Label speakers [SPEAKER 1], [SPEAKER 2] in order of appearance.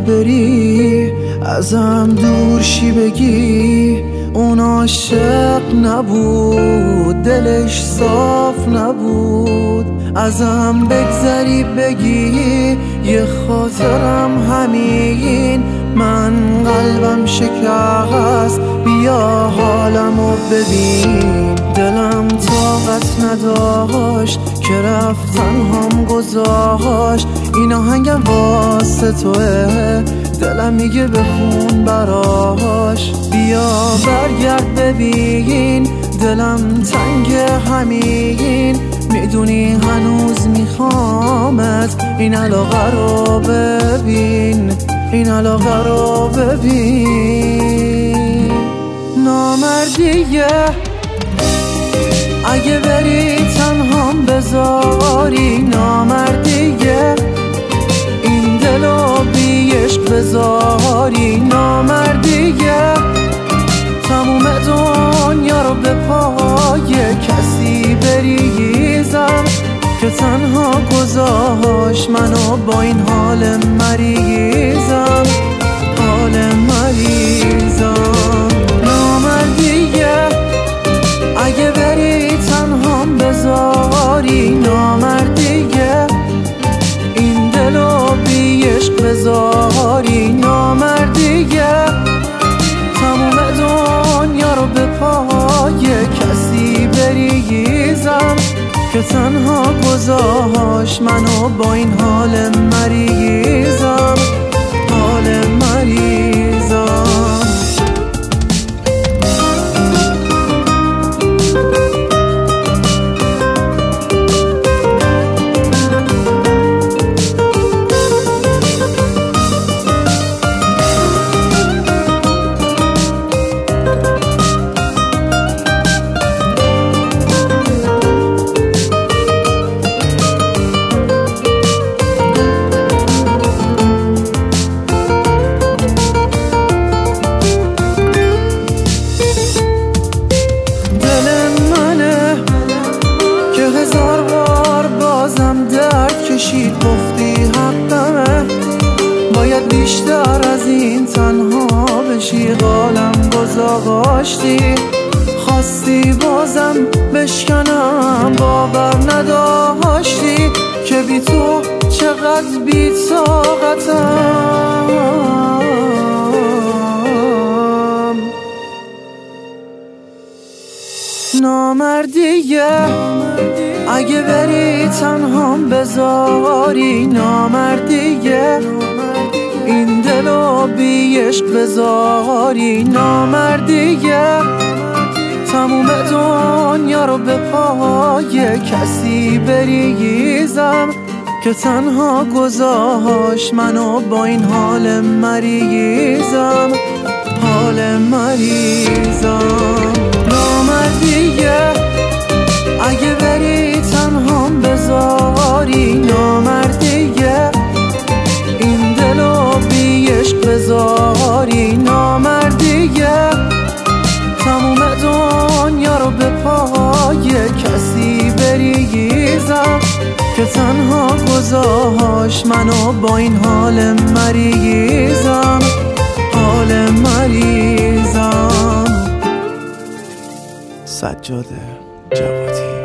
[SPEAKER 1] بری ازم دور شی بگی اون عاشق نبود، دلش صاف نبود. ازم بگذری بگی یه خاطرم همین، من قلبم شکست بیا حالمو ببین. دلم طاقت نداشت که رفت تنهام گذاشت، این آهنگم واسه توه، دلم میگه بخون براش. بیا برگرد ببین دلم تنگ همین، میدونی هنوز میخوامت. این علاقه رو ببین، این علاقه رو ببین. نامردیه اگه بری تنهام بذاری، نامردیه این دلو بی عشق بذاری، نامردیه تموم دنیا رو به پای کسی بریزم که تنها گذاشت منو با این حال مریضم، حال مریضم. نامردیه اگه بری تنهام بذاری، نامردیه این دلو بی عشق بذاری، نامردیه تموم دنیا رو به پای کسی بریزم که تنها گذاشت منو با این حال مریضم، حال مریضم. هزار بار بازم درد کشید گفتی حقمه، باید بیشتر از این تنها بشی. قالم گذاشتی خواستی بازم بشکنم، باور نداشتی که بی تو چقدر بی طاقتم. نامردیه اگه بری تنهام بذاری، نامردیه این دلو بی عشق بذاری، نامردیه تموم دنیا رو به پای کسی بریزم که تنها گذاشت منو با این حال مریضم، حال مریضم. نامردیه اگه بری تنهام بذاری، نامردیه این دلو بی عشق بذاری، نامردیه تموم دنیا رو به پای کسی بریزم که تنها گذاشت منو با این حال مریضم، حال مریضم. سجاده جوادی.